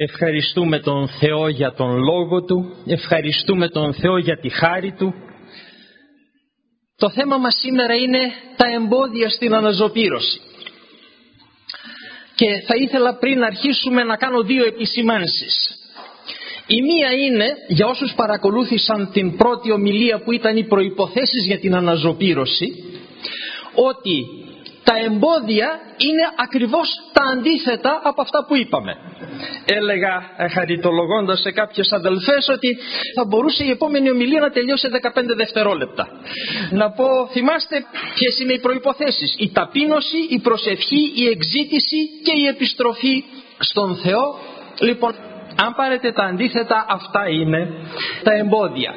Ευχαριστούμε τον Θεό για τον Λόγο Του, ευχαριστούμε τον Θεό για τη χάρη Του. Το θέμα μας σήμερα είναι τα εμπόδια στην αναζωπήρωση. Και θα ήθελα πριν αρχίσουμε να κάνω δύο επισημάνσεις. Η μία είναι για όσους παρακολούθησαν την πρώτη ομιλία που ήταν οι προϋποθέσεις για την αναζωπήρωση, ότι τα εμπόδια είναι ακριβώς τα αντίθετα από αυτά που είπαμε. Έλεγα χαριτολογώντας σε κάποιες αδελφές ότι θα μπορούσε η επόμενη ομιλία να τελειώσει σε 15 δευτερόλεπτα. Να πω, θυμάστε ποιες είναι οι προϋποθέσεις: η ταπείνωση, η προσευχή, η εξζήτηση και η επιστροφή στον Θεό. Λοιπόν, αν πάρετε τα αντίθετα, αυτά είναι τα εμπόδια.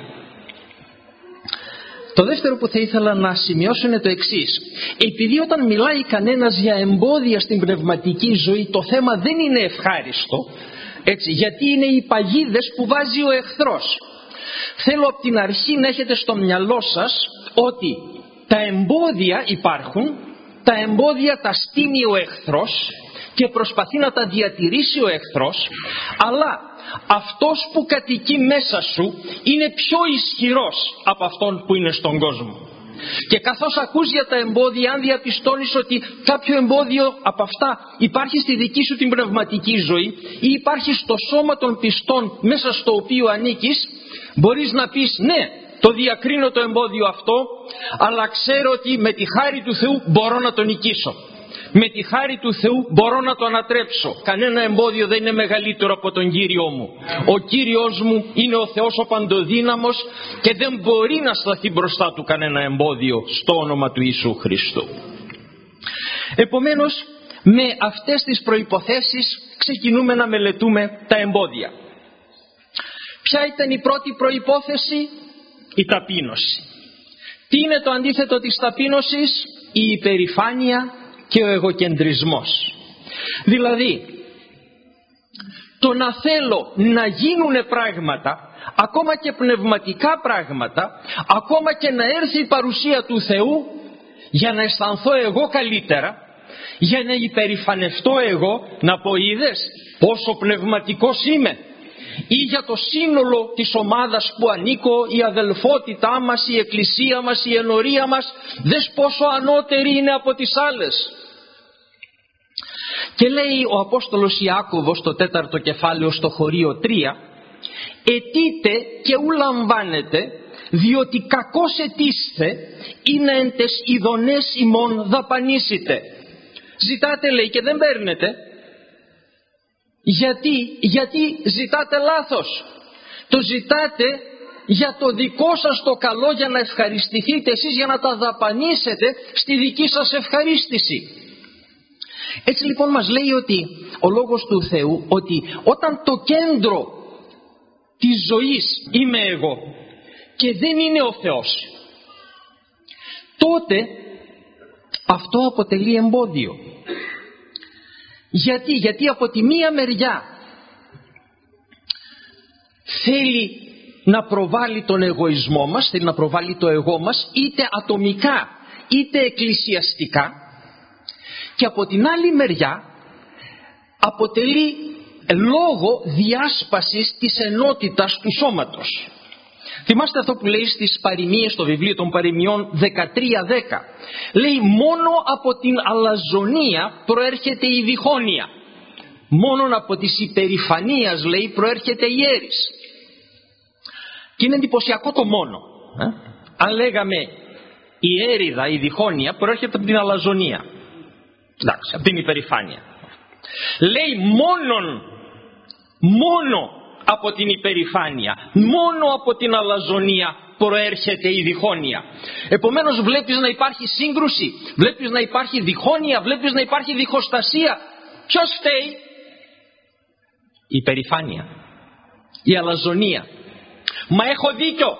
Το δεύτερο που θα ήθελα να σημειώσω είναι το εξής. Επειδή όταν μιλάει κανένας για εμπόδια στην πνευματική ζωή, το θέμα δεν είναι ευχάριστο, έτσι, γιατί είναι οι παγίδες που βάζει ο εχθρός. Θέλω από την αρχή να έχετε στο μυαλό σας ότι τα εμπόδια υπάρχουν, τα εμπόδια τα στείνει ο εχθρός και προσπαθεί να τα διατηρήσει ο εχθρός, αλλά αυτός που κατοικεί μέσα σου είναι πιο ισχυρός από αυτόν που είναι στον κόσμο. Και καθώς ακούς για τα εμπόδια, αν διαπιστώνεις ότι κάποιο εμπόδιο από αυτά υπάρχει στη δική σου την πνευματική ζωή ή υπάρχει στο σώμα των πιστών μέσα στο οποίο ανήκεις, μπορείς να πεις ναι, το διακρίνω το εμπόδιο αυτό, αλλά ξέρω ότι με τη χάρη του Θεού μπορώ να το νικήσω. Με τη χάρη του Θεού μπορώ να το ανατρέψω. Κανένα εμπόδιο δεν είναι μεγαλύτερο από τον Κύριό μου. Ο Κύριος μου είναι ο Θεός ο παντοδύναμος και δεν μπορεί να σταθεί μπροστά του κανένα εμπόδιο στο όνομα του Ιησού Χριστού. Επομένως, με αυτές τις προϋποθέσεις ξεκινούμε να μελετούμε τα εμπόδια. Ποια ήταν η πρώτη προϋπόθεση? Η ταπείνωση. Τι είναι το αντίθετο της ταπείνωσης? Η υπερηφάνεια και ο εγωκεντρισμός. Δηλαδή, το να θέλω να γίνουν πράγματα, ακόμα και πνευματικά πράγματα, ακόμα και να έρθει η παρουσία του Θεού για να αισθανθώ εγώ καλύτερα, για να υπερηφανευτώ εγώ, να πω είδες πόσο πνευματικός είμαι, ή για το σύνολο της ομάδας που ανήκω, η αδελφότητά μας, η εκκλησία μας, η ενορία μας, δες πόσο ανώτερη είναι από τις άλλες. Και λέει ο Απόστολος Ιάκωβος στο 4ο κεφάλαιο στο χωρίο 3, «Αιτείτε και ου λαμβάνετε, διότι κακώς αιτήσθε, είναι εν τες ειδονές ημών δαπανίσετε». Ζητάτε, λέει, και δεν παίρνετε. Γιατί ζητάτε λάθος? Το ζητάτε για το δικό σας το καλό, για να ευχαριστηθείτε εσείς, για να τα δαπανίσετε στη δική σας ευχαρίστηση. Έτσι λοιπόν μας λέει ότι ο Λόγος του Θεού, ότι όταν το κέντρο της ζωής είμαι εγώ και δεν είναι ο Θεός, τότε αυτό αποτελεί εμπόδιο. Γιατί από τη μία μεριά θέλει να προβάλλει τον εγωισμό μας, θέλει να προβάλλει το εγώ μας, είτε ατομικά είτε εκκλησιαστικά, και από την άλλη μεριά αποτελεί λόγο διάσπασης της ενότητας του σώματος. Θυμάστε αυτό που λέει στις παροιμίες, στο βιβλίο των παροιμιών 13:10. Λέει, μόνο από την αλαζονία προέρχεται η διχόνοια. Μόνον από της υπερηφανίας, λέει, προέρχεται η έρης. Και είναι εντυπωσιακό το μόνο. Αν λέγαμε η έριδα, η διχόνοια προέρχεται από την αλαζονία. Εντάξει, από την υπερηφάνεια. Λέει μόνο από την υπερηφάνεια, μόνο από την αλαζονία προέρχεται η διχόνοια. Επομένως βλέπεις να υπάρχει σύγκρουση, βλέπεις να υπάρχει διχόνοια, βλέπεις να υπάρχει διχοστασία. Ποιος φταίει? Η υπερηφάνεια, η αλαζονία. Μα έχω δίκιο.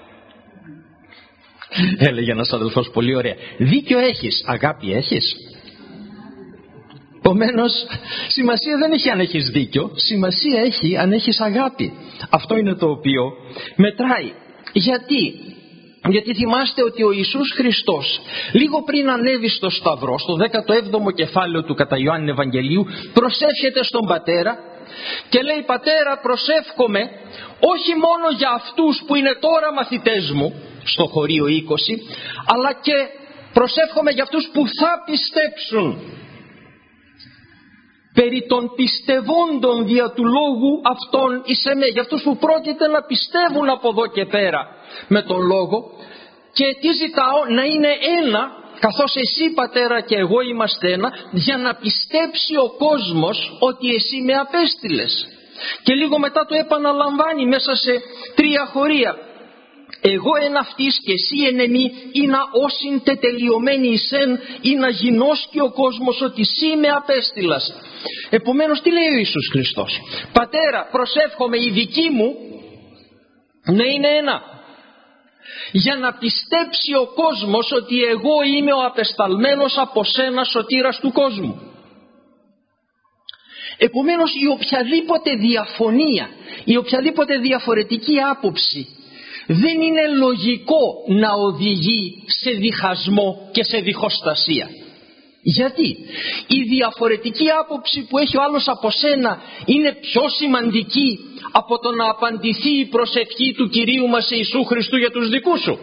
Έλεγε ένας αδελφός πολύ ωραία, δίκιο έχεις, αγάπη έχεις? Επομένως, σημασία δεν έχει αν έχεις δίκιο, σημασία έχει αν έχεις αγάπη. Αυτό είναι το οποίο μετράει. Γιατί θυμάστε ότι ο Ιησούς Χριστός, λίγο πριν ανέβει στο Σταυρό, στο 17ο κεφάλαιο του κατά Ιωάννη Ευαγγελίου, προσεύχεται στον Πατέρα και λέει: Πατέρα, προσεύχομαι όχι μόνο για αυτούς που είναι τώρα μαθητές μου στο χωρίο 20, αλλά και προσεύχομαι για αυτούς που θα πιστέψουν. Περί των πιστευόντων δια του λόγου αυτών εις εμέ, για αυτούς που πρόκειται να πιστεύουν από εδώ και πέρα με τον λόγο. Και τι ζητάω? Να είναι ένα, καθώς εσύ Πατέρα και εγώ είμαστε ένα, για να πιστέψει ο κόσμος ότι εσύ με απέστειλες. Και λίγο μετά το επαναλαμβάνει μέσα σε 3 χωρία: εγώ εν αυτής και εσύ εν εμεί, ή να όσην τετελειωμένοι εις εν, ή να γινώσκει ο κόσμος ότι εσύ με απέστειλας. Επομένως τι λέει ο Ιησούς Χριστός? Πατέρα, προσεύχομαι οι δικοί μου να είναι ένα, για να πιστέψει ο κόσμος ότι εγώ είμαι ο απεσταλμένος από σένα σωτήρας του κόσμου. Επομένως η οποιαδήποτε διαφωνία, η οποιαδήποτε διαφορετική άποψη δεν είναι λογικό να οδηγεί σε διχασμό και σε διχοστασία. Γιατί? Η διαφορετική άποψη που έχει ο άλλος από σένα είναι πιο σημαντική από το να απαντηθεί η προσευχή του Κυρίου μας Ιησού Χριστού για τους δικούς σου.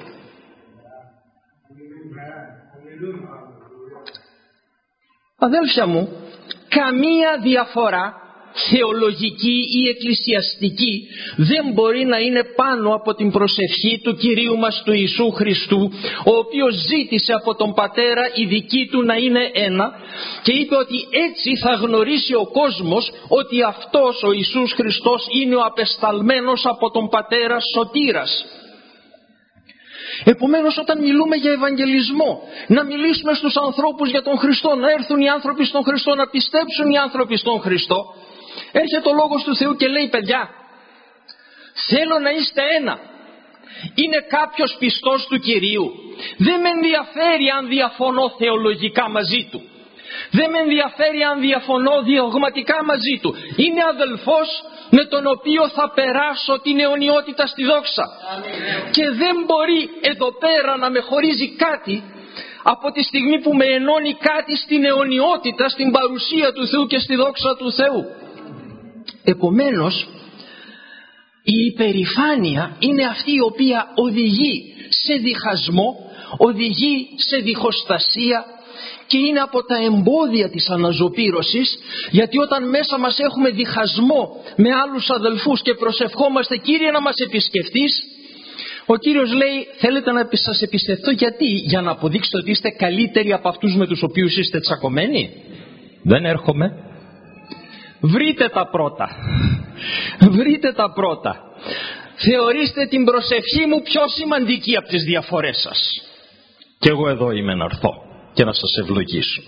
Αδέλφια μου, καμία διαφορά θεολογική ή εκκλησιαστική δεν μπορεί να είναι πάνω από την προσευχή του Κυρίου μας του Ιησού Χριστού, ο οποίος ζήτησε από τον Πατέρα η δική του να είναι ένα και είπε ότι έτσι θα γνωρίσει ο κόσμος ότι αυτός ο Ιησούς Χριστός είναι ο απεσταλμένος από τον Πατέρα σωτήρας. Επομένως όταν μιλούμε για ευαγγελισμό, να μιλήσουμε στους ανθρώπους για τον Χριστό, να έρθουν οι άνθρωποι στον Χριστό, να πιστέψουν οι άνθρωποι στον Χριστό. Έρχεται ο Λόγος του Θεού και λέει: παιδιά, θέλω να είστε ένα. Είναι κάποιος πιστός του Κυρίου? Δεν με ενδιαφέρει αν διαφωνώ θεολογικά μαζί του. Δεν με ενδιαφέρει αν διαφωνώ διωγματικά μαζί του. Είναι αδελφός με τον οποίο θα περάσω την αιωνιότητα στη δόξα. Και δεν μπορεί εδώ πέρα να με χωρίζει κάτι από τη στιγμή που με ενώνει κάτι στην αιωνιότητα, στην παρουσία του Θεού και στη δόξα του Θεού. Επομένως η υπερηφάνεια είναι αυτή η οποία οδηγεί σε διχασμό, οδηγεί σε διχοστασία και είναι από τα εμπόδια της αναζωπήρωσης, γιατί όταν μέσα μας έχουμε διχασμό με άλλους αδελφούς και προσευχόμαστε: Κύριε, να μας επισκεφτείς, ο Κύριος λέει: θέλετε να σας επισκεφτώ? Γιατί? Για να αποδείξετε ότι είστε καλύτεροι από αυτούς με τους οποίους είστε τσακωμένοι? Δεν έρχομαι. Βρείτε τα πρώτα. Βρείτε τα πρώτα. Θεωρήστε την προσευχή μου πιο σημαντική από τις διαφορές σας. Και εγώ εδώ είμαι να έρθω και να σας ευλογήσω.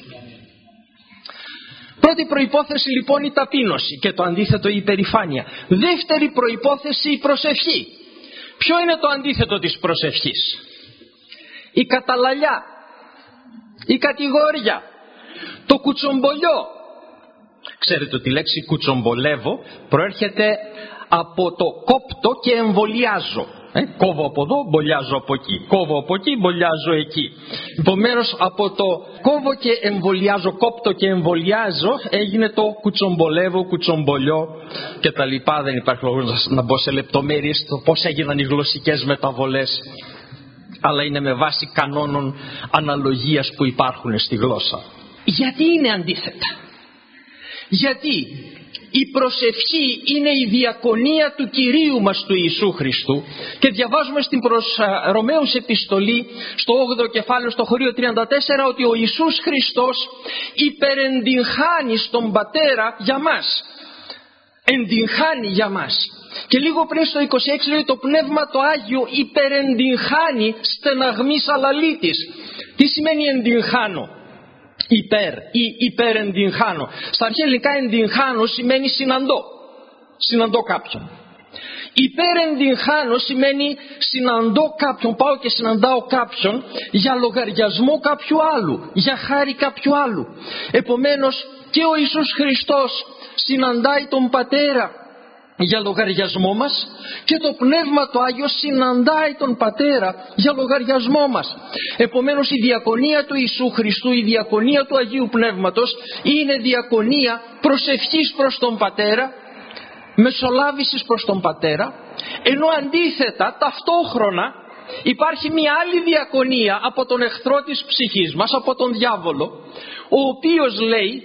Πρώτη προϋπόθεση λοιπόν η ταπείνωση και το αντίθετο η υπερηφάνεια. Δεύτερη προϋπόθεση η προσευχή. Ποιο είναι το αντίθετο της προσευχής? Η καταλαλιά, η κατηγορία, το κουτσομπολιό. Ξέρετε ότι η λέξη κουτσομπολεύω προέρχεται από το κόπτω και εμβολιάζω. Κόβω από εδώ, μπολιάζω από εκεί. Κόβω από εκεί, μπολιάζω εκεί. Επομένως από το κόβω και εμβολιάζω, κόπτω και εμβολιάζω, έγινε το κουτσομπολεύω, κουτσομπολιό και τα λοιπά. Δεν υπάρχει λόγος να μπω σε λεπτομέρειες το πώς έγιναν οι γλωσσικές μεταβολές, αλλά είναι με βάση κανόνων αναλογίας που υπάρχουν στη γλώσσα. Γιατί είναι αντίθετα? Γιατί η προσευχή είναι η διακονία του Κυρίου μας του Ιησού Χριστού και διαβάζουμε στην προς Ρωμαίους επιστολή στο 8ο κεφάλαιο στο χωρίο 34 ότι ο Ιησούς Χριστός υπερεντυγχάνει στον Πατέρα για μας. Εντυγχάνει για μας. Και λίγο πριν στο 26 λέει: το Πνεύμα το Άγιο υπερεντυγχάνει στεναγμής αλαλήτης. Τι σημαίνει εντυγχάνω? Υπέρ ή υπερεντυγχάνω. Στα αρχαία ελληνικά εντυγχάνω σημαίνει συναντώ κάποιον. Υπερεντυγχάνω σημαίνει συναντώ κάποιον, πάω και συναντάω κάποιον για λογαριασμό κάποιου άλλου, για χάρη κάποιου άλλου. Επομένως και ο Ιησούς Χριστός συναντάει τον Πατέρα για λογαριασμό μας και το Πνεύμα το Άγιο συναντάει τον Πατέρα για λογαριασμό μας. Επομένως η διακονία του Ιησού Χριστού, η διακονία του Αγίου Πνεύματος είναι διακονία προσευχής προς τον Πατέρα μεσολάβησης προς τον Πατέρα, ενώ αντίθετα ταυτόχρονα υπάρχει μια άλλη διακονία από τον εχθρό της ψυχής μας, από τον διάβολο, ο οποίος λέει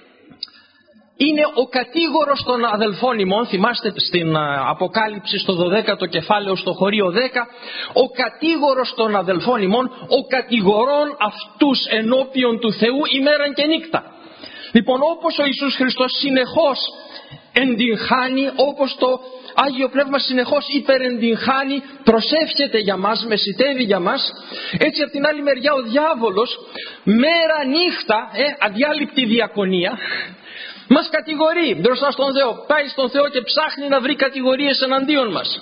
είναι ο κατήγορος των αδελφών ημών. Θυμάστε στην Αποκάλυψη στο 12ο κεφάλαιο στο χωρίο 10, ο κατήγορος των αδελφών ημών, ο κατηγορών αυτούς ενώπιον του Θεού ημέραν και νύκτα. Λοιπόν, όπως ο Ιησούς Χριστός συνεχώς εντυγχάνει, όπως το Άγιο Πνεύμα συνεχώς υπερεντυγχάνει, προσεύχεται για μας, μεσιτεύει για μας, έτσι από την άλλη μεριά ο διάβολος μέρα νύχτα, αδιάλειπτη διακονία, μας κατηγορεί μπροστά στον Θεό. Πάει στον Θεό και ψάχνει να βρει κατηγορίες εναντίον μας.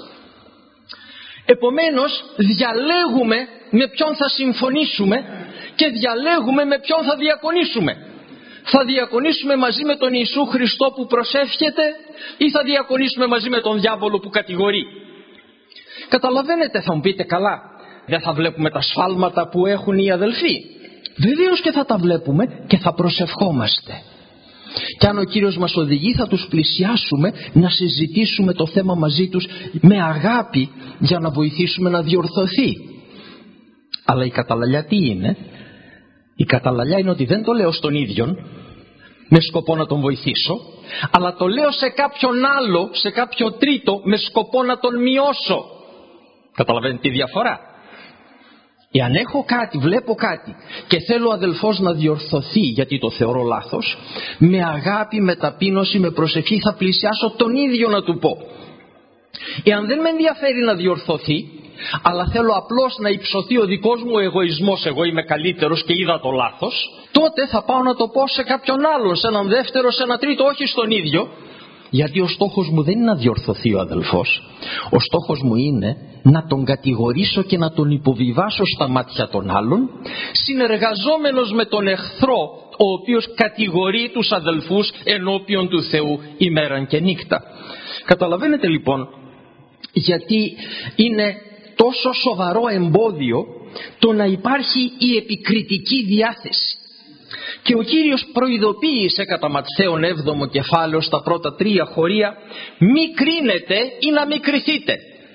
Επομένως διαλέγουμε με ποιον θα συμφωνήσουμε και διαλέγουμε με ποιον θα διακονήσουμε. Θα διακονήσουμε μαζί με τον Ιησού Χριστό που προσεύχεται ή θα διακονήσουμε μαζί με τον διάβολο που κατηγορεί? Καταλαβαίνετε, θα μου πείτε, καλά, δεν θα βλέπουμε τα σφάλματα που έχουν οι αδελφοί? Βεβαίως και θα τα βλέπουμε και θα προσευχόμαστε. Και αν ο Κύριος μας οδηγεί θα τους πλησιάσουμε να συζητήσουμε το θέμα μαζί τους με αγάπη για να βοηθήσουμε να διορθωθεί. Αλλά η καταλαλιά τι είναι? Η καταλαλιά είναι ότι δεν το λέω στον ίδιον με σκοπό να τον βοηθήσω, αλλά το λέω σε κάποιον άλλο, σε κάποιο τρίτο, με σκοπό να τον μειώσω. Καταλαβαίνετε τη διαφορά? Εάν έχω κάτι, βλέπω κάτι και θέλω ο αδελφός να διορθωθεί γιατί το θεωρώ λάθος, με αγάπη, με ταπείνωση, με προσευχή θα πλησιάσω τον ίδιο να του πω. Εάν δεν με ενδιαφέρει να διορθωθεί, αλλά θέλω απλώς να υψωθεί ο δικός μου εγωισμός, εγώ είμαι καλύτερος και είδα το λάθος, τότε θα πάω να το πω σε κάποιον άλλον, σε έναν δεύτερο, σε ένα τρίτο, όχι στον ίδιο. Γιατί ο στόχος μου δεν είναι να διορθωθεί ο αδελφός. Ο στόχος μου είναι να τον κατηγορήσω και να τον υποβιβάσω στα μάτια των άλλων, συνεργαζόμενος με τον εχθρό, ο οποίος κατηγορεί τους αδελφούς ενώπιον του Θεού ημέραν και νύχτα. Καταλαβαίνετε λοιπόν γιατί είναι τόσο σοβαρό εμπόδιο το να υπάρχει η επικριτική διάθεση. Και ο Κύριος προειδοποίησε κατά Ματθαίον 7ο κεφάλαιο στα πρώτα 3 χωρία, μη κρίνετε ή να μη κριθείτε.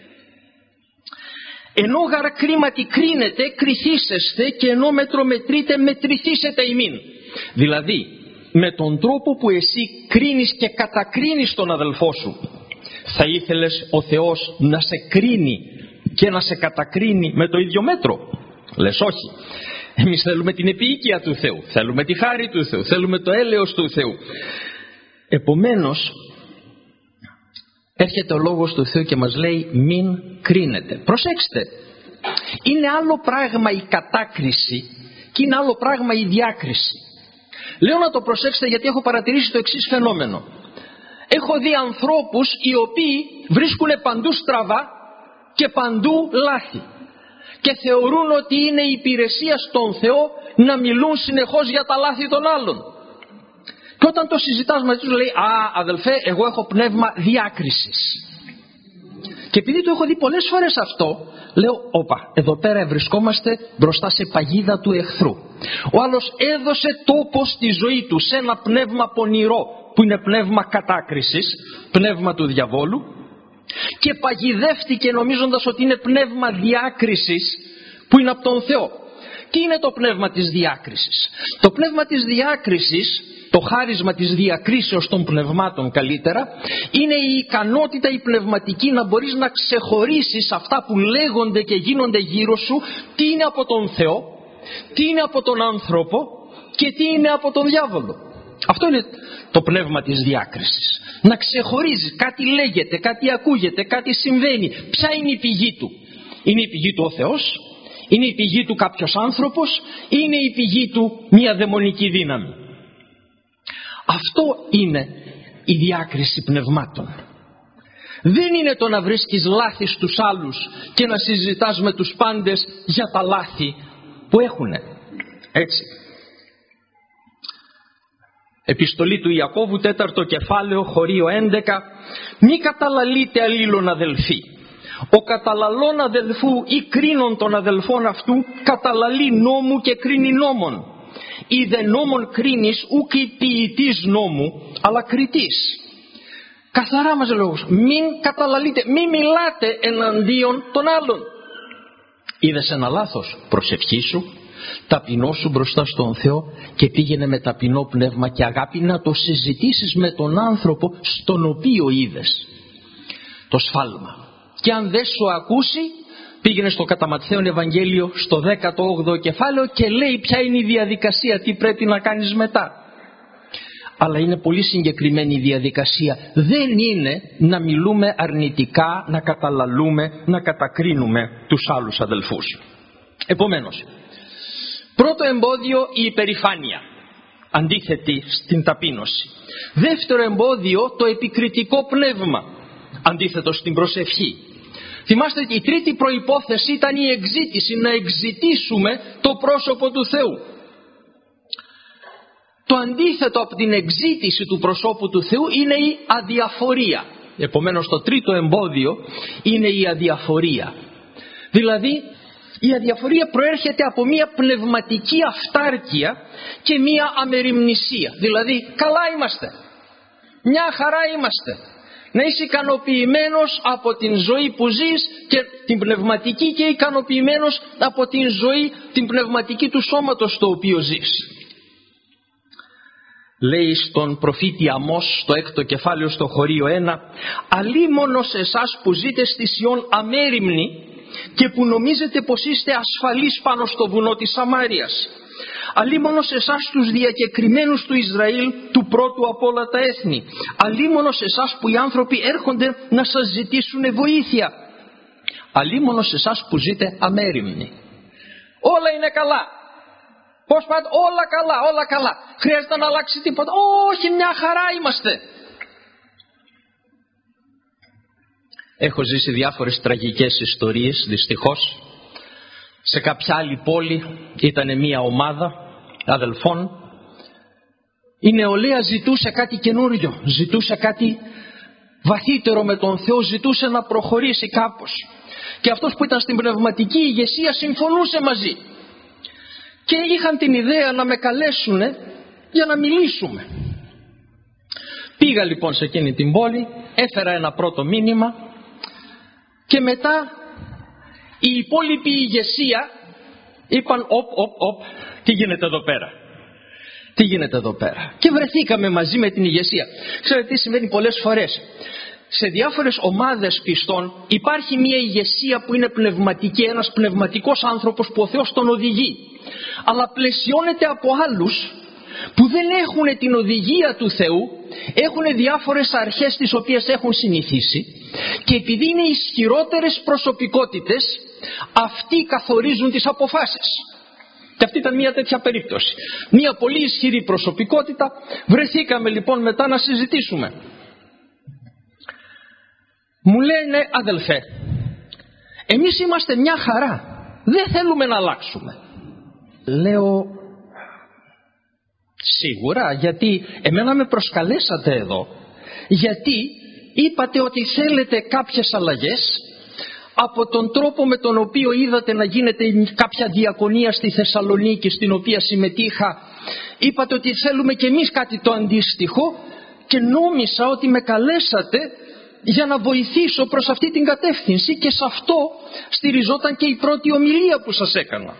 Ενώ γαρ κρίματι κρίνετε, κριθήσεστε, και ενώ μέτρο μετρείτε, μετρηθήσετε ημίν. Δηλαδή, με τον τρόπο που εσύ κρίνεις και κατακρίνεις τον αδελφό σου, θα ήθελες ο Θεός να σε κρίνει και να σε κατακρίνει με το ίδιο μέτρο? Λες όχι. Εμείς θέλουμε την επίοικια του Θεού, θέλουμε τη χάρη του Θεού, θέλουμε το έλεος του Θεού. Επομένως έρχεται ο λόγος του Θεού και μας λέει μην κρίνετε. Προσέξτε, είναι άλλο πράγμα η κατάκριση και είναι άλλο πράγμα η διάκριση. Λέω να το προσέξετε γιατί έχω παρατηρήσει το εξής φαινόμενο. Έχω δει ανθρώπους οι οποίοι βρίσκουν παντού στραβά και παντού λάθη και θεωρούν ότι είναι υπηρεσία στον Θεό να μιλούν συνεχώς για τα λάθη των άλλων. Και όταν το συζητάς μαζί τους λέει «Α, αδελφέ, εγώ έχω πνεύμα διάκρισης». Και επειδή το έχω δει πολλές φορές αυτό, λέω «Όπα, εδώ πέρα βρισκόμαστε μπροστά σε παγίδα του εχθρού». Ο άλλος έδωσε τόπο στη ζωή του σε ένα πνεύμα πονηρό που είναι πνεύμα κατάκρισης, πνεύμα του διαβόλου, και παγιδεύτηκε νομίζοντας ότι είναι πνεύμα διάκρισης που είναι από τον Θεό. Τι είναι το πνεύμα της διάκρισης? Το πνεύμα της διάκρισης, το χάρισμα της διακρίσεως των πνευμάτων καλύτερα, είναι η ικανότητα η πνευματική να μπορείς να ξεχωρίσεις αυτά που λέγονται και γίνονται γύρω σου, τι είναι από τον Θεό, τι είναι από τον άνθρωπο και τι είναι από τον διάβολο. Αυτό είναι το πνεύμα της διάκρισης. Να ξεχωρίζεις, κάτι λέγεται, κάτι ακούγεται, κάτι συμβαίνει. Ποια είναι η πηγή του? Είναι η πηγή του ο Θεός? Είναι η πηγή του κάποιος άνθρωπος? Είναι η πηγή του μια δαιμονική δύναμη? Αυτό είναι η διάκριση πνευμάτων. Δεν είναι το να βρίσκεις λάθη στους άλλους και να συζητάς με τους πάντες για τα λάθη που έχουνε. Έτσι. Επιστολή του Ιακώβου 4ο κεφάλαιο χωρίο 11. Μη καταλαλείτε αλλήλων αδελφοί. Ο καταλαλών αδελφού ή κρίνων των αδελφών αυτού καταλαλεί νόμου και κρίνει νόμων. Ή δε νόμων κρίνεις ουκ ποιητής νόμου αλλά κριτής. Καθαρά μας λόγος. Μην καταλαλείτε, μην μιλάτε εναντίον των άλλων. Είδες ένα λάθος, προσευχήσου, ταπεινώσου μπροστά στον Θεό και πήγαινε με ταπεινό πνεύμα και αγάπη να το συζητήσεις με τον άνθρωπο στον οποίο είδες το σφάλμα. Και αν δεν σου ακούσει, πήγαινε στο κατά Ματθαίον Ευαγγέλιο στο 18ο κεφάλαιο και λέει ποια είναι η διαδικασία, τι πρέπει να κάνεις μετά. Αλλά είναι πολύ συγκεκριμένη η διαδικασία. Δεν είναι να μιλούμε αρνητικά, να καταλαλούμε, να κατακρίνουμε τους άλλους αδελφούς. Επομένως, πρώτο εμπόδιο η υπερηφάνεια, αντίθετη στην ταπείνωση. Δεύτερο εμπόδιο το επικριτικό πνεύμα, αντίθετο στην προσευχή. Θυμάστε ότι η τρίτη προϋπόθεση ήταν η εξζήτηση, να εξζητήσουμε το πρόσωπο του Θεού. Το αντίθετο από την εξζήτηση του προσώπου του Θεού είναι η αδιαφορία. Επομένως το τρίτο εμπόδιο είναι η αδιαφορία. Δηλαδή η αδιαφορία προέρχεται από μια πνευματική αυτάρκεια και μια αμεριμνησία. Δηλαδή καλά είμαστε, μια χαρά είμαστε. Να είσαι ικανοποιημένος από την ζωή που ζεις και την πνευματική και ικανοποιημένος από την ζωή την πνευματική του σώματος στο οποίο ζεις. Λέει στον προφήτη Αμώς στο 6ο κεφάλαιο στο χωρίο 1, αλίμονος εσάς που ζείτε στη Σιών αμέριμνοι και που νομίζετε πως είστε ασφαλείς πάνω στο βουνό της Σαμάριας. Αλίμονος εσάς τους διακεκριμένους του Ισραήλ, του πρώτου από όλα τα έθνη. Αλίμονος εσάς που οι άνθρωποι έρχονται να σας ζητήσουν βοήθεια. Αλίμονος εσάς που ζείτε αμέριμνοι. Όλα είναι καλά. Πώς πάτε? Όλα καλά, όλα καλά. Χρειάζεται να αλλάξει τίποτα? Όχι, μια χαρά είμαστε. Έχω ζήσει διάφορες τραγικές ιστορίες, δυστυχώς. Σε κάποια άλλη πόλη ήταν μια ομάδα αδελφών. Η νεολαία ζητούσε κάτι καινούριο, ζητούσε κάτι βαθύτερο με τον Θεό, ζητούσε να προχωρήσει κάπως. Και αυτός που ήταν στην πνευματική ηγεσία συμφωνούσε μαζί. Και είχαν την ιδέα να με καλέσουν για να μιλήσουμε. Πήγα λοιπόν σε εκείνη την πόλη, έφερα ένα πρώτο μήνυμα και μετά η υπόλοιπη ηγεσία είπαν τι γίνεται εδώ πέρα. Τι γίνεται εδώ πέρα. Και βρεθήκαμε μαζί με την ηγεσία. Ξέρετε τι συμβαίνει πολλές φορές? Σε διάφορες ομάδες πιστών υπάρχει μια ηγεσία που είναι πνευματική, ένας πνευματικός άνθρωπος που ο Θεός τον οδηγεί. Αλλά πλαισιώνεται από άλλους που δεν έχουν την οδηγία του Θεού, έχουν διάφορες αρχές τις οποίες έχουν συνηθίσει και επειδή είναι ισχυρότερες προσωπικότητες, αυτοί καθορίζουν τις αποφάσεις. Και αυτή ήταν μια τέτοια περίπτωση. Μια πολύ ισχυρή προσωπικότητα. Βρεθήκαμε λοιπόν μετά να συζητήσουμε. Μου λένε, αδελφέ, εμείς είμαστε μια χαρά, δεν θέλουμε να αλλάξουμε. Λέω, σίγουρα? Γιατί εμένα με προσκαλέσατε εδώ, γιατί είπατε ότι θέλετε κάποιες αλλαγές από τον τρόπο με τον οποίο είδατε να γίνεται κάποια διακονία στη Θεσσαλονίκη στην οποία συμμετείχα. Είπατε ότι θέλουμε κι εμείς κάτι το αντίστοιχο και νόμισα ότι με καλέσατε για να βοηθήσω προς αυτή την κατεύθυνση και σε αυτό στηριζόταν και η πρώτη ομιλία που σας έκανα.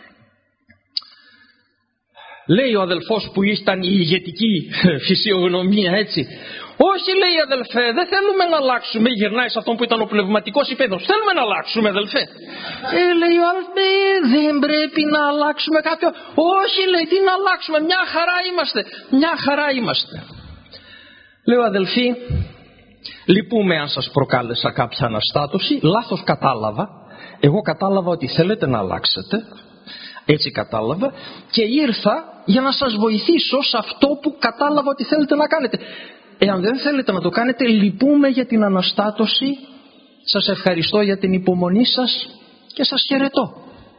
Λέει ο αδελφός που ήταν η ηγετική φυσιογνωμία, έτσι, όχι, λέει, αδελφέ, δεν θέλουμε να αλλάξουμε. Γυρνάει σε αυτόν που ήταν ο πνευματικός υπέδρος. Θέλουμε να αλλάξουμε, αδελφέ. Λέει ο αδελφέ, δεν πρέπει να αλλάξουμε κάποιο. Όχι, λέει, τι να αλλάξουμε, μια χαρά είμαστε. Μια χαρά είμαστε. Λέω, αδελφοί, λυπούμε αν σας προκάλεσα κάποια αναστάτωση. Λάθος κατάλαβα. Εγώ κατάλαβα ότι θέλετε να αλλάξετε. Έτσι κατάλαβα και ήρθα για να σας βοηθήσω σε αυτό που κατάλαβα ότι θέλετε να κάνετε. Εάν δεν θέλετε να το κάνετε, λυπούμε για την αναστάτωση. Σας ευχαριστώ για την υπομονή σας και σας χαιρετώ.